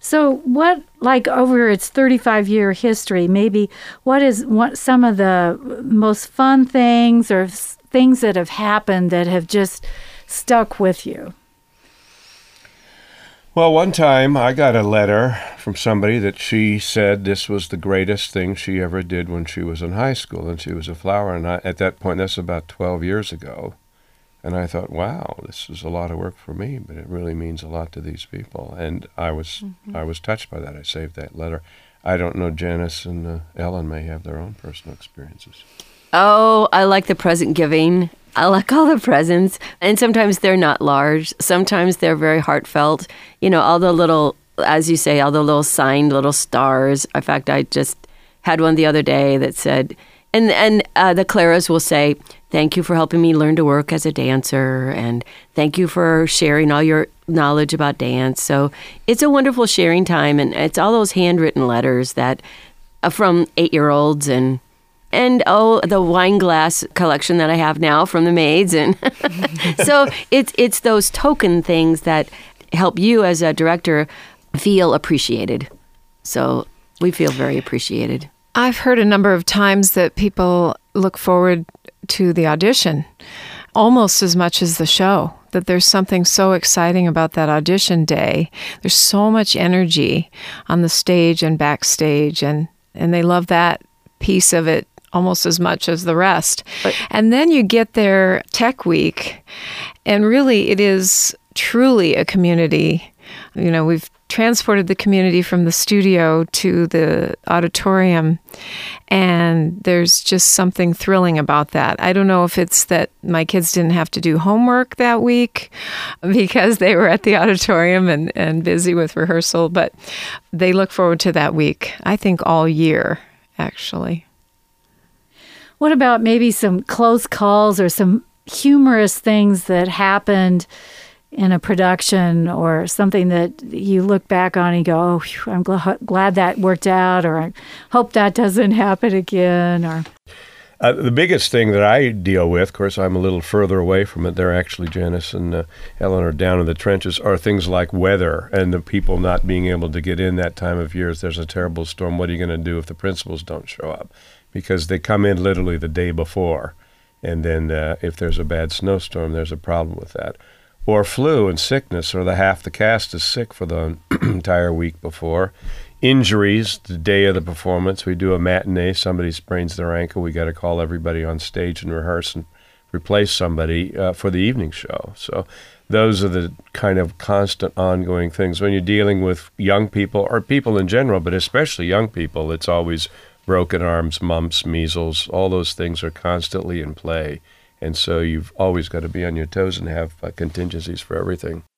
So what, like over its 35-year history, maybe what some of the most fun things or things that have happened that have just stuck with you? Well, one time I got a letter from somebody that she said this was the greatest thing she ever did when she was in high school, and she was a flower. And at that point, that's about 12 years ago. And I thought, wow, this is a lot of work for me, but it really means a lot to these people. And I was touched by that. I saved that letter. I don't know, Janice and Ellen may have their own personal experiences. Oh, I like the present giving. I like all the presents. And sometimes they're not large. Sometimes they're very heartfelt. You know, all the little, as you say, all the little signed little stars. In fact, I just had one the other day that said, and the Claras will say, thank you for helping me learn to work as a dancer, and thank you for sharing all your knowledge about dance. So it's a wonderful sharing time, and it's all those handwritten letters that from 8-year-olds and the wine glass collection that I have now from the maids, and so it's those token things that help you as a director feel appreciated. So we feel very appreciated. I've heard a number of times that people look forward to the audition almost as much as the show, that there's something so exciting about that audition day. There's so much energy on the stage and backstage, and they love that piece of it almost as much as the rest. And then you get there Tech Week, and really it is truly a community. You know, we've transported the community from the studio to the auditorium, and there's just something thrilling about that. I don't know if it's that my kids didn't have to do homework that week because they were at the auditorium and busy with rehearsal, but they look forward to that week, I think, all year, actually. What about maybe some close calls or some humorous things that happened in a production, or something that you look back on and go, oh, whew, I'm glad that worked out, or I hope that doesn't happen again? Or the biggest thing that I deal with, of course, I'm a little further away from it. They're actually, Janice and Ellen are down in the trenches, are things like weather and the people not being able to get in that time of year. If there's a terrible storm, what are you going to do if the principals don't show up? Because they come in literally the day before. And then if there's a bad snowstorm, there's a problem with that. Or flu and sickness, or half the cast is sick for the entire week before. Injuries, the day of the performance, we do a matinee, somebody sprains their ankle, we got to call everybody on stage and rehearse and replace somebody for the evening show. So those are the kind of constant ongoing things. When you're dealing with young people, or people in general, but especially young people, it's always broken arms, mumps, measles, all those things are constantly in play. And so you've always got to be on your toes and have contingencies for everything.